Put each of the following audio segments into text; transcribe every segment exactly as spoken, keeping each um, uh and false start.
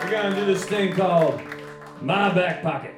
We're gonna do this thing called My Back Pocket.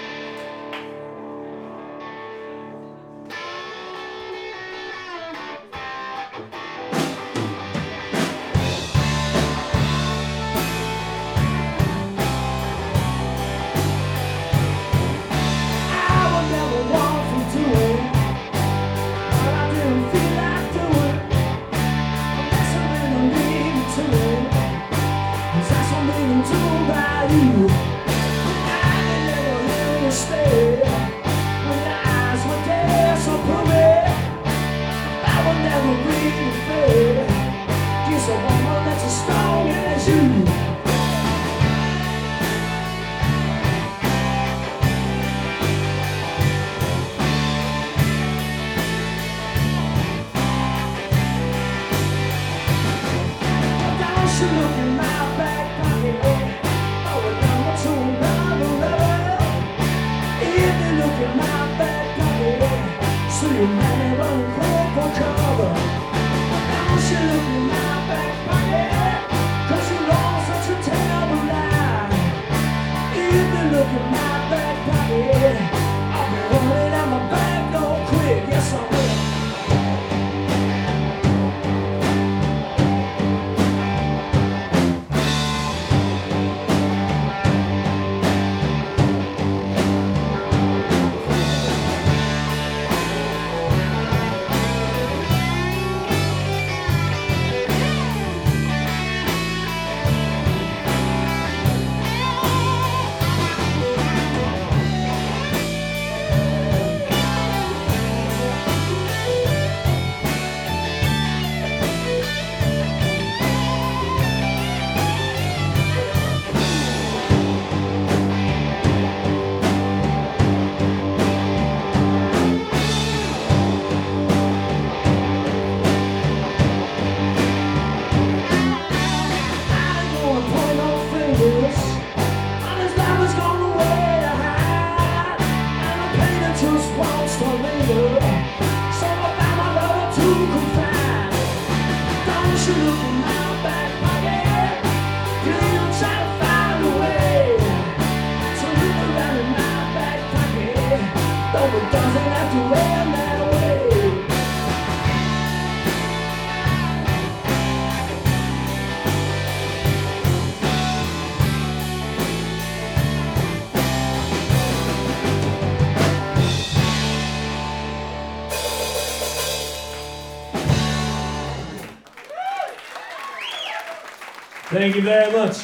Thank you very much.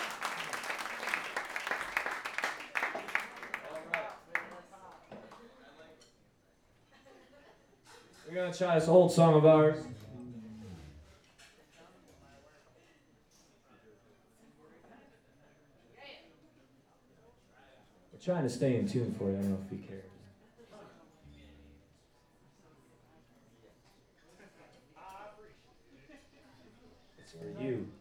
We're going to try this old song of ours. We're trying to stay in tune for you. I don't know if you care. It's for you.